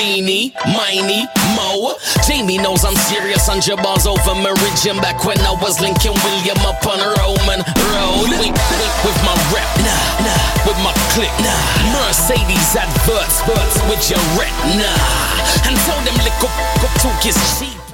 Meanie, Miney, Mo. Jamie knows I'm serious, 100 bars over Meridian. Back when I was Lincoln William up on Roman Road. With my rep, nah. With my click, nah. Mercedes adverts with your rep, nah. And tell them lick up talk is cheap.